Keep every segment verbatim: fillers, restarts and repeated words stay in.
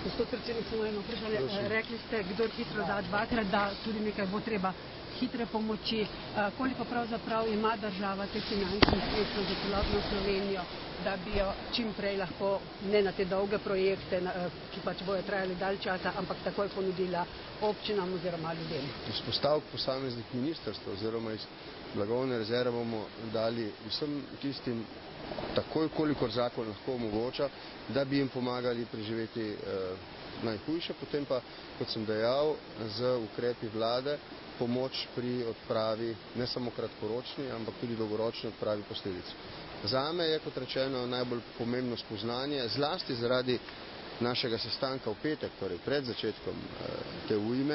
Gospod predsednik, samo eno vprašanje. Rekli ste, kdor hitro da dvakrat, da tudi nekaj bo treba hitre pomoči. Koliko pravzaprav ima država te finančne sredstva za celotno Slovenijo, da bi jo čim prej lahko, ne na te dolge projekte, ki pač bojo trajali dalj časa, ampak takoj ponudila občinam oziroma ljudem? Iz postavk posameznih ministrstev oziroma iz blagovne rezerve bomo dali vsem tistim takoj, kolikor zakon lahko omogoča, da bi jim pomagali preživeti eh, najhujše, potem pa, kot sem dejal, z ukrepi vlade pomoč pri odpravi ne samo kratkoročni, ampak tudi dolgoročni odpravi posledic. Zame je, kot rečeno, najbolj pomembno spoznanje, zlasti zaradi našega sestanka v petek, torej pred začetkom eh, te ujme,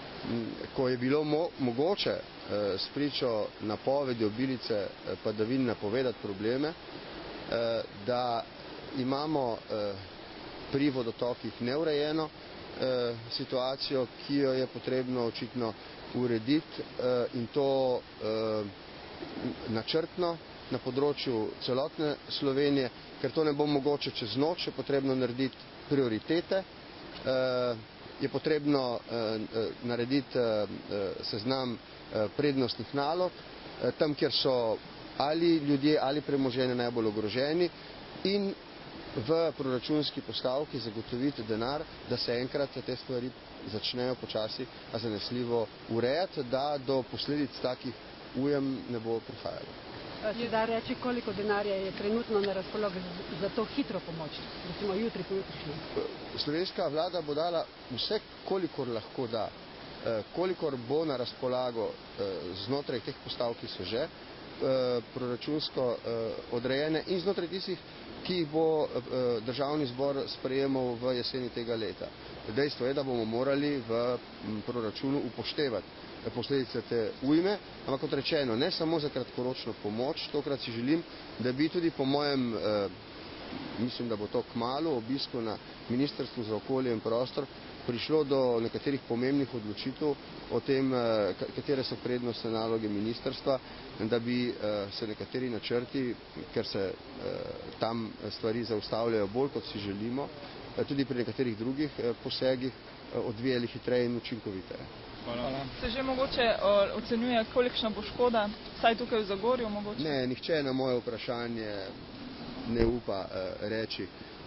ko je bilo mo mogoče eh, spričo napovedi obilice eh, padavin napovedati probleme, eh, da imamo eh, pri vodotokih neurejeno eh, situacijo, ki jo je potrebno očitno urediti eh, in to eh, načrtno na področju celotne Slovenije, ker to ne bo mogoče čez noč, je potrebno narediti prioritete, eh, je potrebno eh, narediti eh, seznam eh, prednostnih nalog, eh, tam, kjer so ali ljudje ali premoženje najbolj ogroženi, in v proračunski postavki zagotoviti denar, da se enkrat te stvari začnejo počasi, a zanesljivo urejati, da do posledic takih ujem ne bo prihajalo. Se da reči, koliko denarja je trenutno na razpolago za to hitro pomoč, recimo jutri, pojutrišnjem? Slovenska vlada bo dala vse, kolikor lahko da, kolikor bo na razpolago znotraj teh postavk, ki so že proračunsko odrejene, in znotraj tistih, ki jih bo državni zbor sprejemal v jeseni tega leta. Dejstvo je, da bomo morali v proračunu upoštevati posledice te ujme, ampak kot rečeno, ne samo za kratkoročno pomoč, tokrat si želim, da bi tudi po mojem, mislim, da bo to kmalu, obisku na Ministrstvu za okolje in prostor, prišlo do nekaterih pomembnih odločitev o tem, katere so prednostne naloge ministrstva, da bi se nekateri načrti, ker se tam stvari zaustavljajo bolj, kot si želimo, tudi pri nekaterih drugih posegih odvijali hitreje in učinkoviteje. Hvala. Se že mogoče ocenjuje, kolikšna bo škoda, vsaj tukaj v Zagorju mogoče? Ne, nihče na moje vprašanje ne upa reči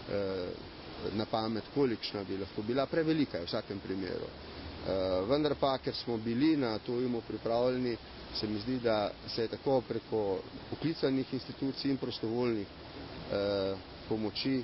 na pamet, kolikšna bi lahko bila. Prevelika je v vsakem primeru. Vendar pa, ker smo bili na to ujmo pripravljeni, se mi zdi, da se je tako preko poklicanih institucij in prostovoljnih pomoči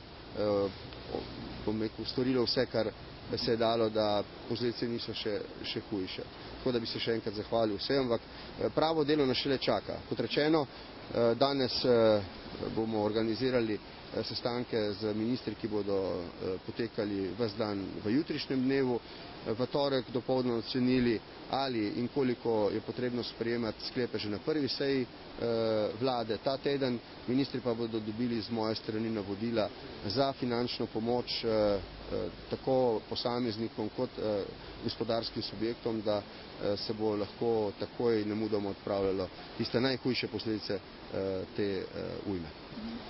bom rekel, storilo vse, kar se je dalo, da posledice niso še, še hujše. Tako da bi se še enkrat zahvalil vsem, ampak pravo delo nas šele čaka. Kot rečeno, danes bomo organizirali sestanke z ministri, ki bodo potekali ves dan v jutrišnjem dnevu, v torek dopoldne ocenili, ali in koliko je potrebno sprejemati sklepe že na prvi seji vlade ta teden. Ministri pa bodo dobili z moje strani navodila za finančno pomoč tako posameznikom kot gospodarskim subjektom, da se bo lahko takoj nemudoma odpravljalo tiste najhujše posledice te ujme.